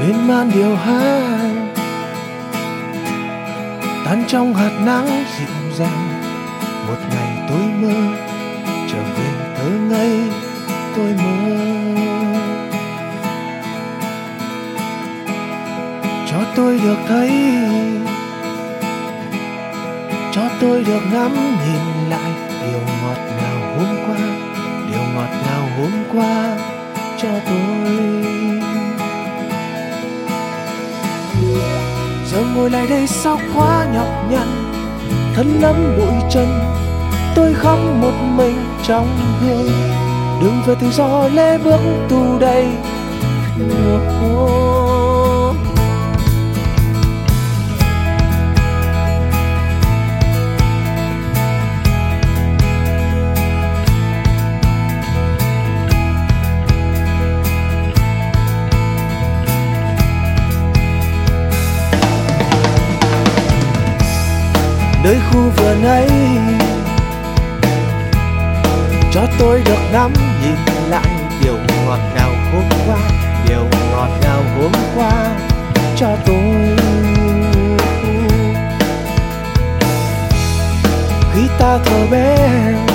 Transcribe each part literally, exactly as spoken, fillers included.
miên man điều hát tan trong hạt nắng dịu dàng. Một ngày tôi mơ trở về thơ ngây tôi mơ, cho tôi được thấy, cho tôi được ngắm nhìn lại điều ngọt ngào hôm qua, điều ngọt ngào hôm qua cho tôi. Giờ ngồi lại đây sao quá nhọc nhằn, thân lắm bụi trần, tôi khóc một mình trong hương. Đường về tự do lê bước tù đầy. Oh. Nơi khu vườn ấy cho tôi được ngắm nhìn lại điều ngọt ngào hôm qua, điều ngọt ngào hôm qua cho tôi. Khi ta thở bé,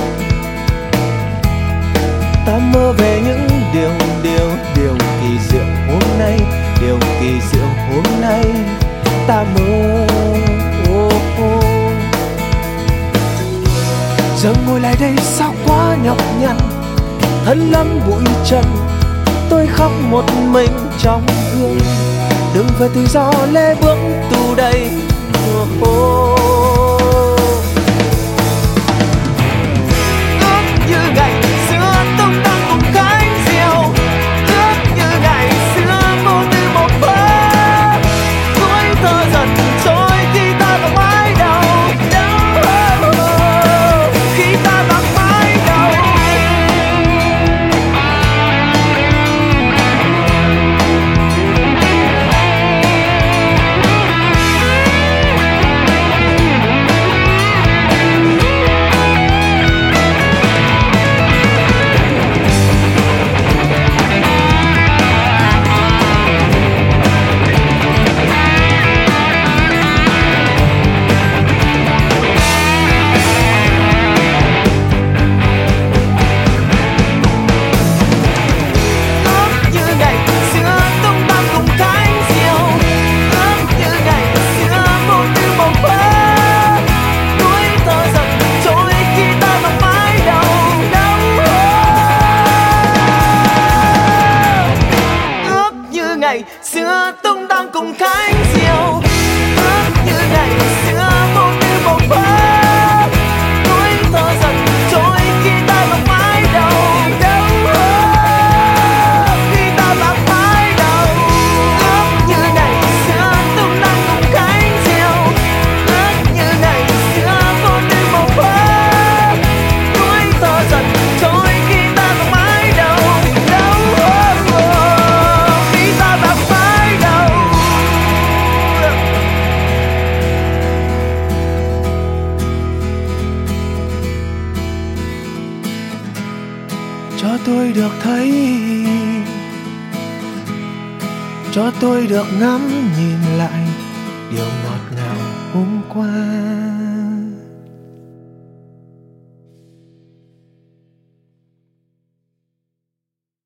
ta mơ về những điều điều điều kỳ diệu hôm nay, điều kỳ diệu hôm nay ta mơ. Oh, oh. Giờ ngồi lại đây sao quá nhọc nhằn, thân lắm bụi trần, tôi khóc một mình trong hương. Đường về tự do lê bước tù đầy. Oh, oh. Ước như ngày xưa tung tăng cùng cánh diều, ước như ngày xưa vô tư một phút, tuổi thơ dần trôi khi ta còn mãi đầu. Ngày xưa tung tăng cùng cánh diều, ước như ngày xưa vô tư bồng bềnh, tuổi thơ dần trôi khi ta lạc mái đầu. Đâu khi ta lạc mái đầu, ước như ngày xưa tung tăng cùng cánh diều, ước như ngày xưa vô tư bồng bềnh, tuổi thơ dần trôi khi ta lạc mái đầu. Cho tôi được thấy, cho tôi được ngắm nhìn lại điều ngọt